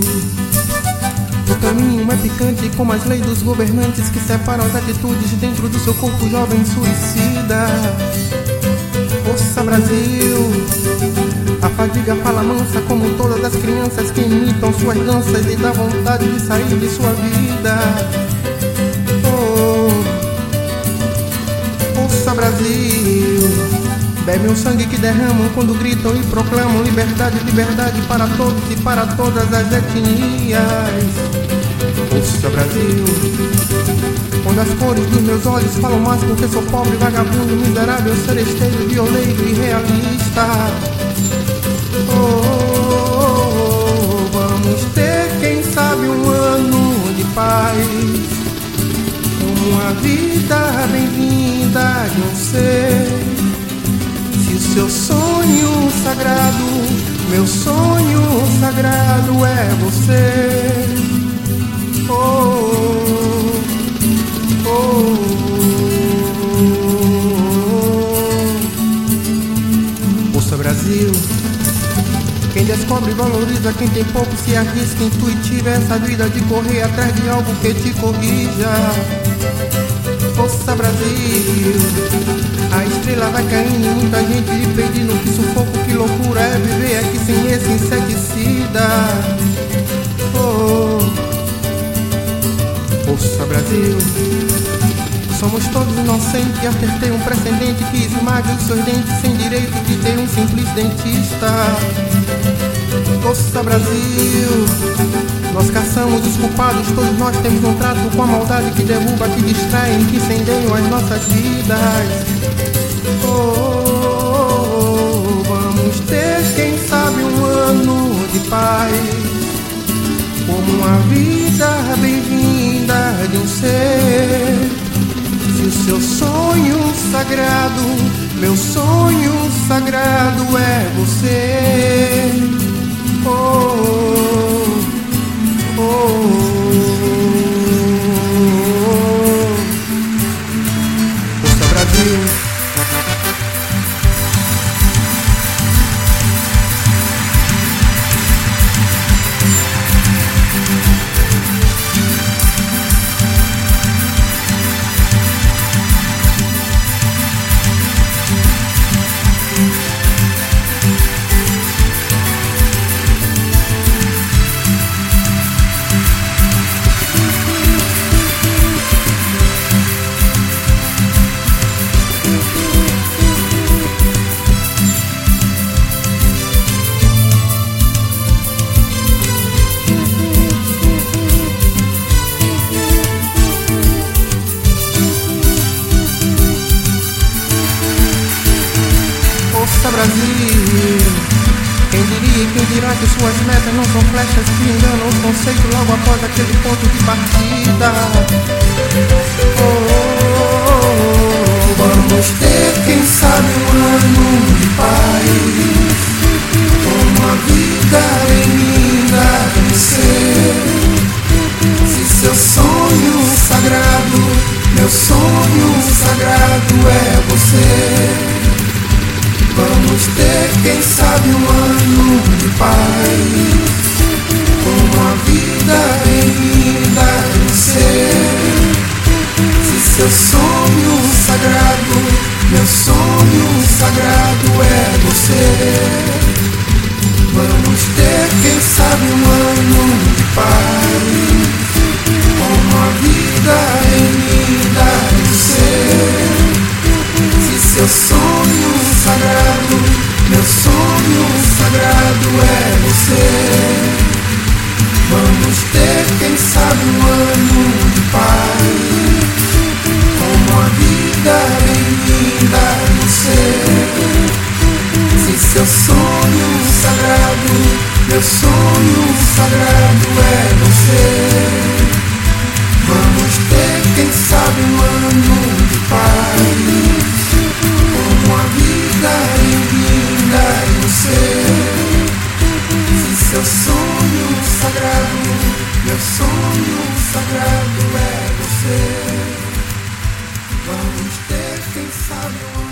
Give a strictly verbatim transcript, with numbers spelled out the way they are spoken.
O caminho é picante como as leis dos governantes que separam as atitudes dentro do seu corpo jovem suicida. Força Brasil, a fadiga fala mansa como todas as crianças que imitam suas danças e dá vontade de sair de sua vida. Oh, Força Brasil, bebe um sangue que derramam quando gritam e proclamam liberdade, liberdade para todos e para todas as etnias. Força Brasil, quando as cores dos meus olhos falam mais porque sou pobre, vagabundo, miserável, seresteiro, violeiro e realista. Oh, oh, oh, vamos ter, quem sabe, um ano de paz, uma vida bem-vinda de um ser. Se o seu sonho sagrado, meu sonho sagrado é você. Oh, oh, oh, oh. Força Brasil, quem descobre e valoriza, quem tem pouco se arrisca, intuitiva é essa vida de correr atrás de algo que te corrija. Força Brasil, a estrela vai caindo e muita gente lhe pedindo que sufoco, que loucura é viver aqui sem esse inseticida. Oh, Força Brasil, somos todos inocentes, acertei um precedente que esmague os seus dentes sem direito de ter um simples dentista. Força Brasil, nós caçamos os culpados, todos nós temos um trato com a maldade que derruba, que distrai, que incendeiam as nossas vidas. Oh, oh, oh, vamos ter, quem sabe, um ano de paz, como uma vida bem-vinda de um ser. Se o seu sonho sagrado, meu sonho sagrado é você. Oh, oh, oh, oh. Força Brasil. Força Brasil, quem diria, quem dirá que suas metas não são flechas que enganam os conceitos logo após aquele ponto de partida. Oh, oh, oh, vamos ter, quem sabe, um ano de paz, uma vida bem-vinda de ser. Se seu sonho sagrado, meu sonho sagrado é você. Vamos ter, quem sabe, um ano de paz, uma vida bem-vinda de ser. Se seu sonho sagrado, meu sonho sagrado é você. Vamos ter, quem sabe, um ano de paz, uma vida bem-vinda de ser. Se seu sonho sagrado, meu sonho sagrado é você. Vamos ter, quem sabe, um ano de paz, uma vida bem-vinda no ser. Se seu sonho sagrado, meu sonho sagrado é você. Vamos ter, quem sabe, um ano de paz, uma vida bem-vinda no ser. Se seu sonho sagrado, meu sonho sagrado é você. Vamos ter, quem sabe, um